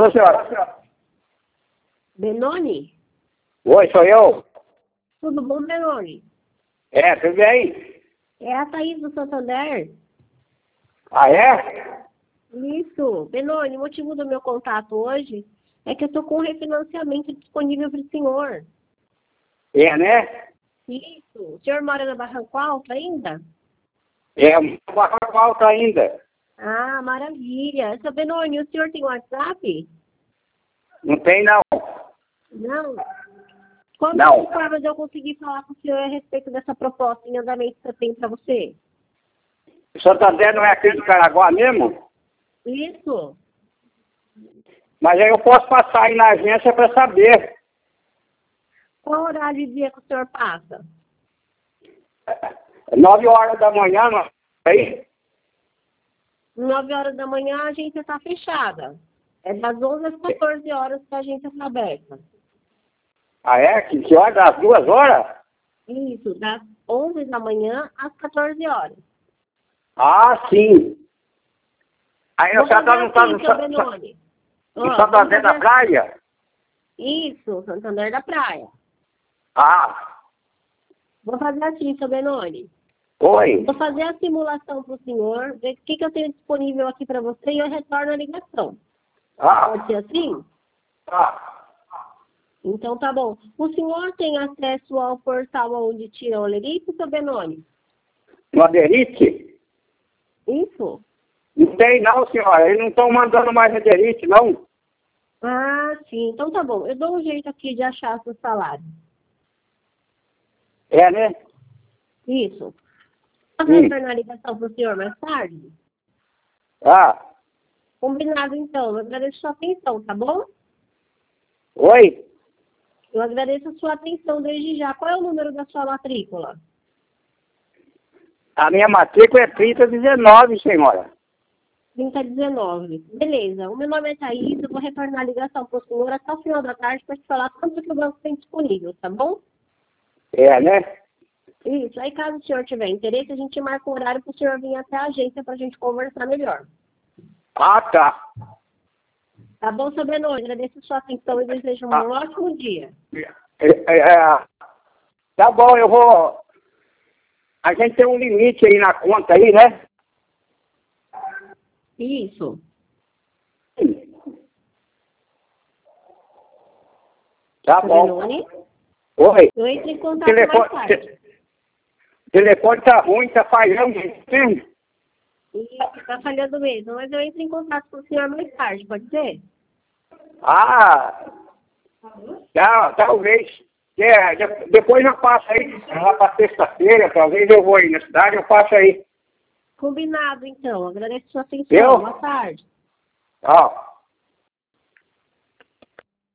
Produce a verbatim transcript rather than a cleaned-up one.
Ô, senhora. Benoni? Oi, sou eu. Tudo bom, Benoni? É, tudo bem? É a Thaís do Santander. Ah, é? Isso. Benoni, o motivo do meu contato hoje é que eu estou com um refinanciamento disponível para o senhor. É, né? Isso. O senhor mora na Barranco Alto ainda? É, uma alta ainda. Ah, maravilha. Seu Benoni, o senhor tem WhatsApp? Não tem, não. Não. Qual Não. é a forma de eu conseguir falar com o senhor a respeito dessa proposta em andamento que eu tenho para você? Santander não é aquele de Caraguá mesmo? Isso. Mas aí eu posso passar aí na agência para saber. Qual horário de dia que o senhor passa? Nove horas da manhã, não é aí? Nove horas da manhã a agência está fechada. É das onze às quatorze horas que a agência está aberta. Ah, é? Que, que hora? Das duas horas? Isso, das onze da manhã às quatorze horas. Ah, sim. Aí Vou você está fazer no, tá assim, no, seu Sa- Benoni. no Ó, Santander vamos da fazer Praia? isso, Santander da Praia. Ah, Vou fazer assim, seu Benoni. oi. Vou fazer a simulação para o senhor, ver o que, que eu tenho disponível aqui para você e eu retorno a ligação. Pode ser Ah, assim? ah. Então tá bom. O senhor tem acesso ao portal onde tira o Lerite, seu Benoni? No aderite? Isso? Não tem não, senhora. Eles não estão mandando mais aderite, não. Ah, sim. Então tá bom. Eu dou um jeito aqui de achar seu salário. É, né? Isso. Posso Hum. retornar a ligação para o senhor mais tarde? Ah, Combinado, então. Eu agradeço a sua atenção, tá bom? oi. Eu agradeço a sua atenção desde já. Qual é o número da sua matrícula? A minha matrícula é trinta dezenove, senhora. trinta dezenove. Beleza. O meu nome é Thaís. Eu vou retornar a ligação para o senhor até o final da tarde para te falar quanto que o banco tem disponível, tá bom? É, né? Isso. Aí, caso o senhor tiver interesse, a gente marca um horário para o senhor vir até a agência para a gente conversar melhor. Ah, tá. Tá bom, seu Benoni? Agradeço a sua atenção e desejo um Ah. ótimo dia. É, é, é, tá bom, eu vou... A gente tem um limite aí na conta aí, né? Isso. Tá Seu bom. Benoni? Oi. Eu entro em O contato telefone, mais tarde. te- telefone tá ruim, tá falhando. Sim. Isso, tá falhando mesmo. Mas eu entro em contato com o senhor mais tarde, pode ser? Ah, tá, talvez. É, de- depois eu passo aí, lá pra sexta-feira, talvez eu vou aí na cidade, eu passo aí. Combinado, então. Agradeço a sua atenção. Eu? Boa tarde. Ó.